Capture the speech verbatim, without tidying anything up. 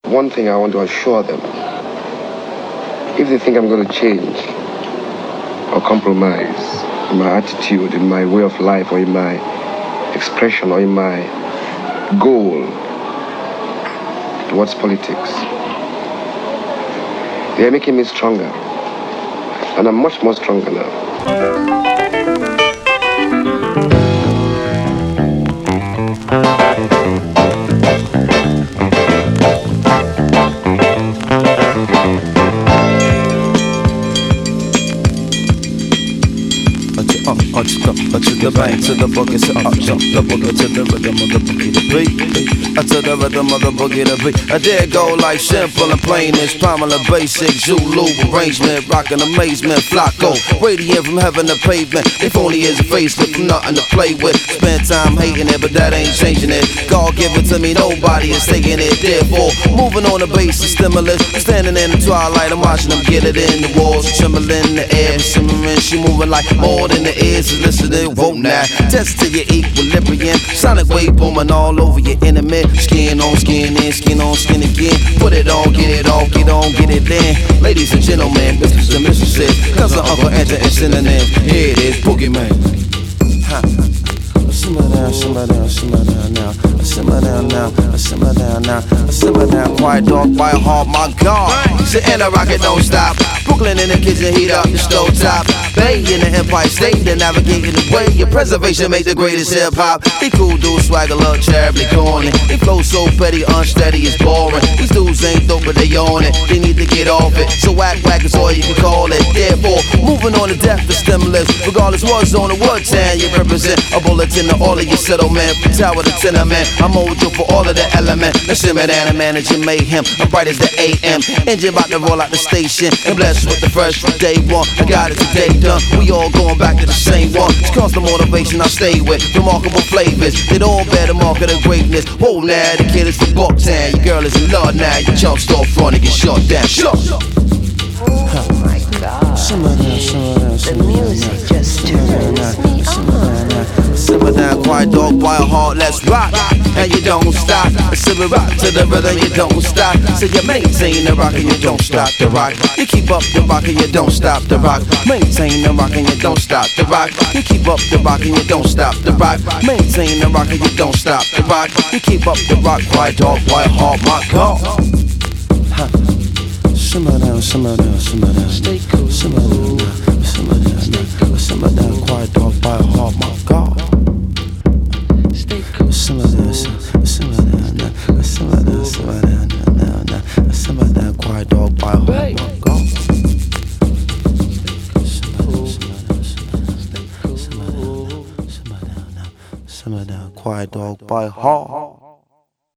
One thing I want to assure them, if they think I'm going to change or compromise in my attitude, in my way of life, or in my expression, or in my goal towards politics, they are making me stronger. And I'm much more stronger now. Up to the bank, to the boogie, so up jump the boogie to the rhythm of the boogie to beat. Up to the rhythm of the boogie to beat. I dare go like simple and plain as Pamela Basic, Zulu arrangement, rockin' amazement, Flocko, radiant from heaven to pavement. If only is a facelift from nothing to play with. Spend time hating it, but that ain't changing it. God give it to me, nobody is taking it. Therefore, moving on the base of stimulus. I'm standing in the twilight, I'm watching them get it in the walls, trembling in the air, simmering. She moving like more than the ears. Listening, vote now. Test to your equilibrium. Sonic wave booming all over your enemy. Skin on skin in, skin on skin again. Put it on, get it off, get on, get it in. Ladies and gentlemen, misters and mistresses, cousin, uncle, enter and synonym. Here it is, Boogeyman. Huh. Simmer down, simmer down, simmer down now. Simmer down now, simmer down now. Simmer down, quiet dog, by a heart, my God. Sit in a rocket, don't stop. Brooklyn in the kitchen, heat up the stove top. Bay in the Empire State, they're navigating the way. Your preservation make the greatest hip hop. They cool dudes, swagger, love, terribly corny. They flow so petty, unsteady, it's boring. These dudes ain't dope, but they on it. They need to get off it. So whack whack is all you can call it. Therefore, moving on to death for stimulus. Regardless what zone or what town you represent. A bulletin to all of your settlement. From tower to tenement. I'm mojo for all of the element. Let's simmer down and manage your mayhem. I'm bright as the A M. Engine about to roll out the station. And blessed with the fresh from day one. I got it today done. We all going back to the same one. It's constant motivation I stay with. Remarkable flavors. It all bear the mark of the greatness. Whoa now, the kid is from Bucktown. Your girl is in love now. You jump start front and get shut down. Shut. Oh my God. Simmer down, simmer down, simmer the music down, just turns me on. Simmer down, quiet dog, by a heart, let's rock. And you don't stop. Simmer rock to the rhythm, you don't stop. So you maintain the rock and you don't stop the rock. You keep up the rock and you don't stop the rock. Maintain the rock and you don't stop the rock. You keep up the rock and you don't stop the rock. Maintain the rock and you don't stop the rock. You keep up the rock, quiet dog, by a heart, my God. Huh. Simmer down, simmer down, simmer down. Stay cool. Simmer down now, simmer down now. Simmer down, quiet dog, by a heart, my God. Stay cool. Simmer down, simmer down now. Simmer down, simmer down now, now. Simmer down, quiet dog, by a heart, my God. Simmer down, simmer down, simmer down, simmer down now. Simmer down, quiet dog, by a heart.